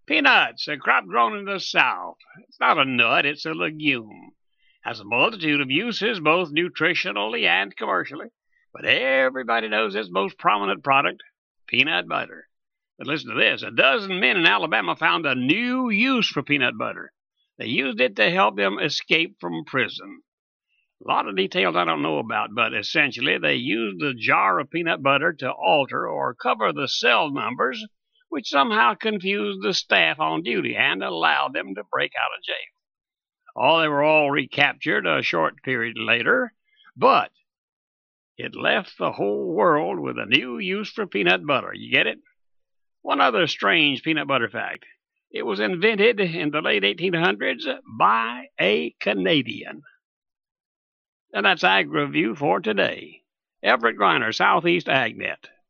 Peanuts, a crop grown in the South. It's not a nut, it's a legume. Has a multitude of uses, both nutritionally and commercially. But everybody knows its most prominent product, peanut butter. But listen to this. A dozen men in Alabama found a new use for peanut butter. They used it to help them escape from prison. A lot of details I don't know about, but essentially they used the jar of peanut butter to alter or cover the cell numbers, which somehow confused the staff on duty and allowed them to break out of jail. They were all recaptured a short period later, but it left the whole world with a new use for peanut butter. You get it? One other strange peanut butter fact. It was invented in the late 1800s by a Canadian. And that's Ag Review for today. Everett Griner, Southeast AgNet.